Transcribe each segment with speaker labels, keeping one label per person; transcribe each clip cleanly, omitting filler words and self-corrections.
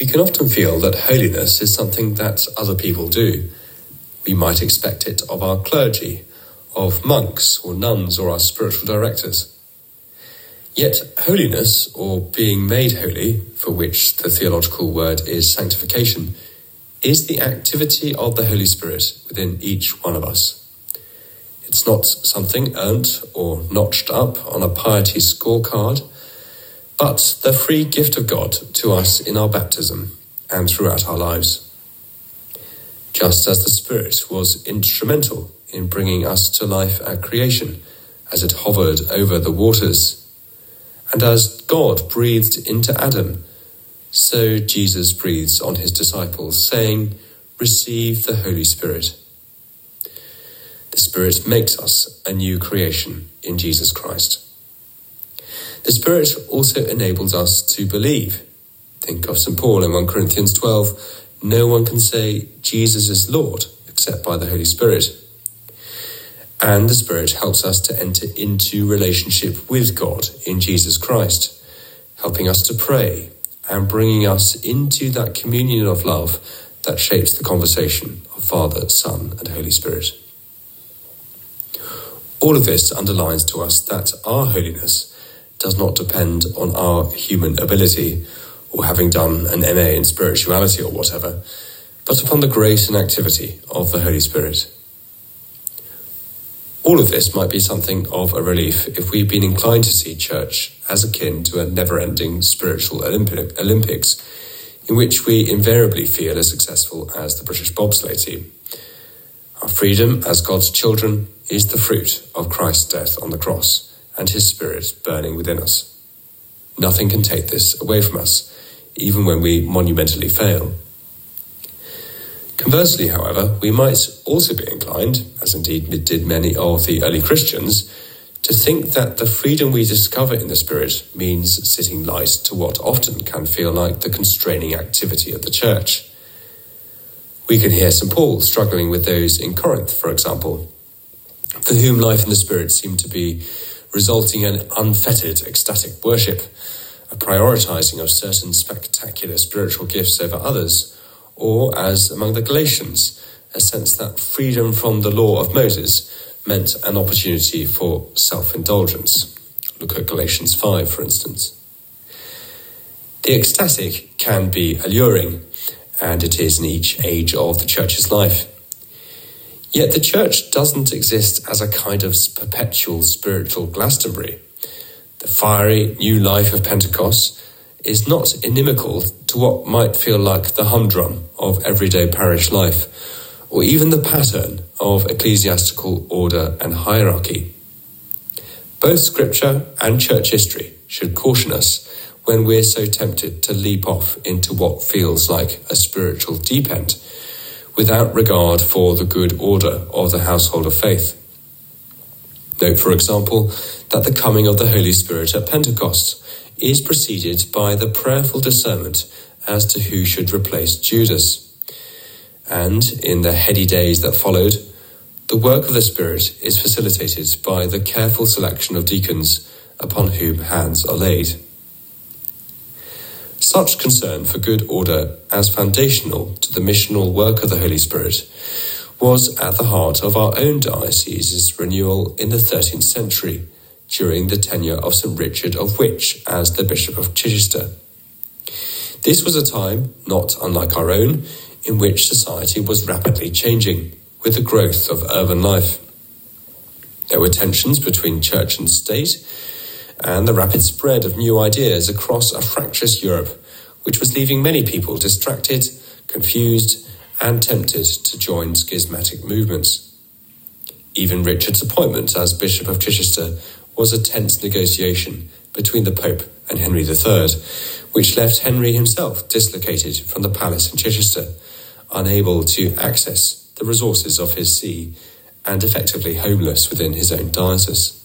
Speaker 1: We can often feel that holiness is something that other people do. We might expect it of our clergy, of monks or nuns or our spiritual directors. Yet holiness, or being made holy, for which the theological word is sanctification, is the activity of the Holy Spirit within each one of us. It's not something earned or notched up on a piety scorecard, but the free gift of God to us in our baptism and throughout our lives. Just as the Spirit was instrumental in bringing us to life at creation, as it hovered over the waters, and as God breathed into Adam, so Jesus breathes on his disciples, saying, "Receive the Holy Spirit." The Spirit makes us a new creation in Jesus Christ. The Spirit also enables us to believe. Think of St. Paul in 1 Corinthians 12, "No one can say Jesus is Lord except by the Holy Spirit." And the Spirit helps us to enter into relationship with God in Jesus Christ, helping us to pray and bringing us into that communion of love that shapes the conversation of Father, Son, and Holy Spirit. All of this underlines to us that our holiness does not depend on our human ability or having done an MA in spirituality or whatever, but upon the grace and activity of the Holy Spirit. All of this might be something of a relief if we've been inclined to see church as akin to a never-ending spiritual Olympics, in which we invariably feel as successful as the British bobsleigh team. Our freedom as God's children is the fruit of Christ's death on the cross and his Spirit burning within us. Nothing can take this away from us, even when we monumentally fail. Conversely, however, we might also be inclined, as indeed did many of the early Christians, to think that the freedom we discover in the Spirit means sitting light to what often can feel like the constraining activity of the church. We can hear St. Paul struggling with those in Corinth, for example, for whom life in the Spirit seemed to be resulting in unfettered ecstatic worship, a prioritizing of certain spectacular spiritual gifts over others, or, as among the Galatians, a sense that freedom from the law of Moses meant an opportunity for self-indulgence. Look at Galatians 5, for instance. The ecstatic can be alluring, and it is in each age of the Church's life. Yet the Church doesn't exist as a kind of perpetual spiritual Glastonbury. The fiery new life of Pentecost is not inimical to what might feel like the humdrum of everyday parish life, or even the pattern of ecclesiastical order and hierarchy. Both Scripture and church history should caution us when we're so tempted to leap off into what feels like a spiritual deep end, without regard for the good order of the household of faith. Note, for example, that the coming of the Holy Spirit at Pentecost is preceded by the prayerful discernment as to who should replace Judas. And in the heady days that followed, the work of the Spirit is facilitated by the careful selection of deacons upon whom hands are laid. Such concern for good order as foundational to the missional work of the Holy Spirit was at the heart of our own diocese's renewal in the 13th century, during the tenure of St. Richard of Wyche as the Bishop of Chichester. This was a time, not unlike our own, in which society was rapidly changing with the growth of urban life. There were tensions between church and state, and the rapid spread of new ideas across a fractious Europe, which was leaving many people distracted, confused, and tempted to join schismatic movements. Even Richard's appointment as Bishop of Chichester was a tense negotiation between the Pope and Henry III, which left Henry himself dislocated from the palace in Chichester, unable to access the resources of his see and effectively homeless within his own diocese.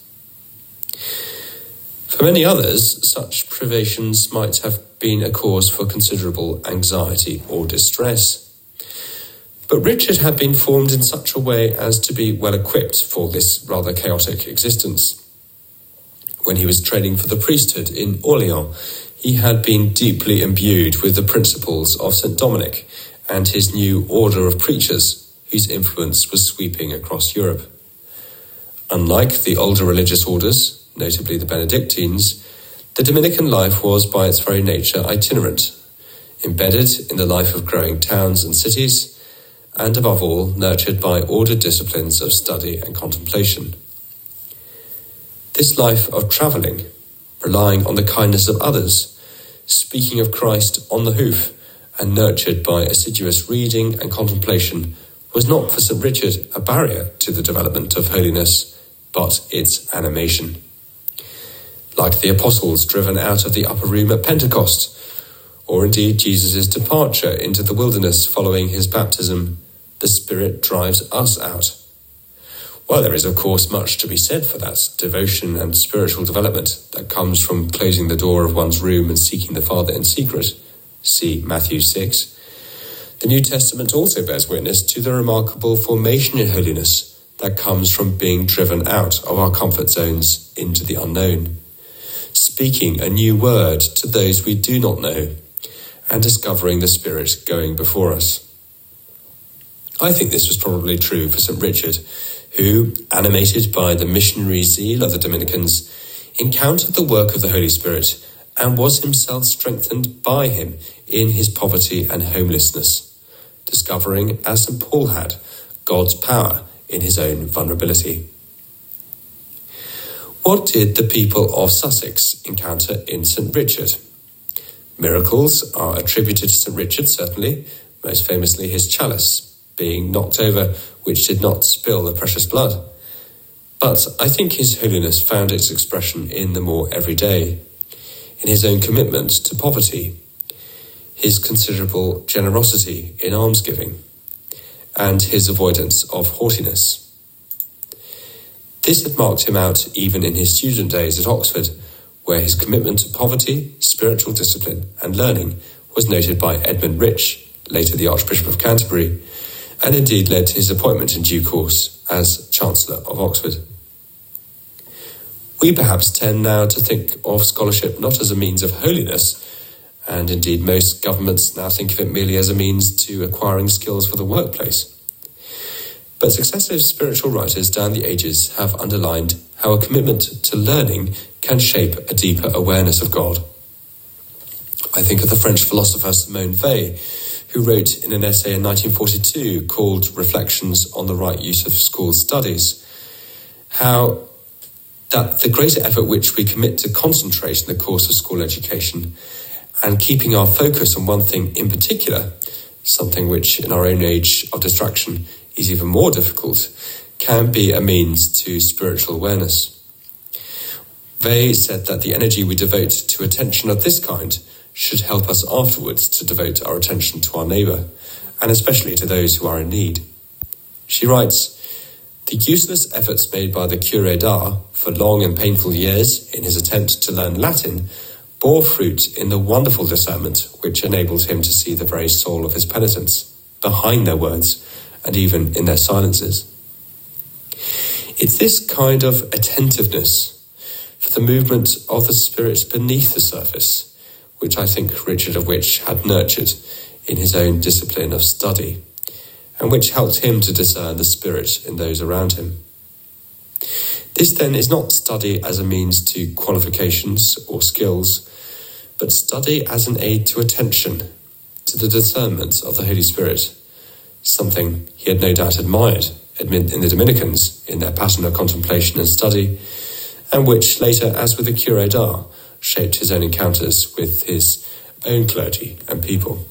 Speaker 1: For many others, such privations might have been a cause for considerable anxiety or distress. But Richard had been formed in such a way as to be well equipped for this rather chaotic existence. When he was training for the priesthood in Orléans, he had been deeply imbued with the principles of St. Dominic and his new order of preachers, whose influence was sweeping across Europe. Unlike the older religious orders, notably the Benedictines, the Dominican life was by its very nature itinerant, embedded in the life of growing towns and cities, and above all, nurtured by ordered disciplines of study and contemplation. This life of travelling, relying on the kindness of others, speaking of Christ on the hoof, and nurtured by assiduous reading and contemplation, was not for St. Richard a barrier to the development of holiness, but its animation. Like the apostles driven out of the upper room at Pentecost, or indeed Jesus' departure into the wilderness following his baptism, the Spirit drives us out. While there is, of course, much to be said for that devotion and spiritual development that comes from closing the door of one's room and seeking the Father in secret, see Matthew 6, the New Testament also bears witness to the remarkable formation in holiness that comes from being driven out of our comfort zones into the unknown, speaking a new word to those we do not know, and discovering the Spirit going before us. I think this was probably true for St. Richard, who, animated by the missionary zeal of the Dominicans, encountered the work of the Holy Spirit and was himself strengthened by him in his poverty and homelessness, discovering, as St. Paul had, God's power in his own vulnerability. What did the people of Sussex encounter in St. Richard? Miracles are attributed to St. Richard, certainly, most famously his chalice being knocked over, which did not spill the precious blood. But I think his holiness found its expression in the more everyday, in his own commitment to poverty, his considerable generosity in almsgiving, and his avoidance of haughtiness. This had marked him out even in his student days at Oxford, where his commitment to poverty, spiritual discipline, and learning was noted by Edmund Rich, later the Archbishop of Canterbury, and indeed led to his appointment in due course as Chancellor of Oxford. We perhaps tend now to think of scholarship not as a means of holiness, and indeed most governments now think of it merely as a means to acquiring skills for the workplace. But successive spiritual writers down the ages have underlined how a commitment to learning can shape a deeper awareness of God. I think of the French philosopher Simone Weil, who wrote in an essay in 1942 called Reflections on the Right Use of School Studies, how that the greater effort which we commit to concentrate in the course of school education and keeping our focus on one thing in particular, something which in our own age of distraction is even more difficult, can be a means to spiritual awareness. Weil said that the energy we devote to attention of this kind should help us afterwards to devote our attention to our neighbour, and especially to those who are in need. She writes, "The useless efforts made by the Curé d'Ars for long and painful years in his attempt to learn Latin bore fruit in the wonderful discernment which enabled him to see the very soul of his penitents, behind their words, and even in their silences." It's this kind of attentiveness for the movement of the Spirit beneath the surface, which I think Richard of Witch had nurtured in his own discipline of study, and which helped him to discern the Spirit in those around him. This then is not study as a means to qualifications or skills, but study as an aid to attention, to the discernment of the Holy Spirit, something he had no doubt admired in the Dominicans in their pattern of contemplation and study, and which later, as with the Curé d'Ars, shaped his own encounters with his own clergy and people.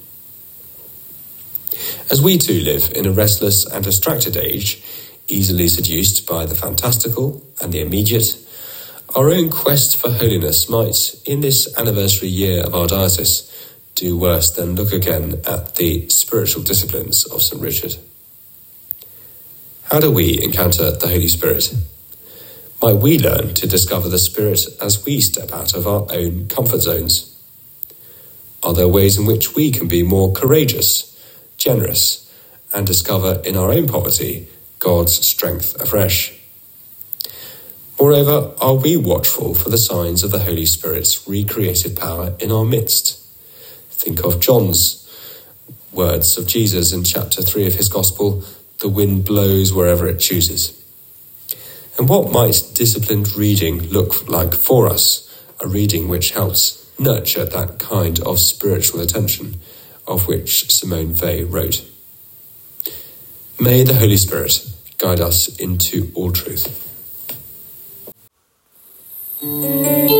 Speaker 1: As we too live in a restless and distracted age, easily seduced by the fantastical and the immediate, our own quest for holiness might, in this anniversary year of our diocese, do worse than look again at the spiritual disciplines of St. Richard. How do we encounter the Holy Spirit? Might we learn to discover the Spirit as we step out of our own comfort zones? Are there ways in which we can be more courageous, generous, and discover in our own poverty God's strength afresh? Moreover, are we watchful for the signs of the Holy Spirit's recreative power in our midst? Think of John's words of Jesus in chapter 3 of his Gospel, "The wind blows wherever it chooses." And what might disciplined reading look like for us? A reading which helps nurture that kind of spiritual attention of which Simone Weil wrote. May the Holy Spirit guide us into all truth.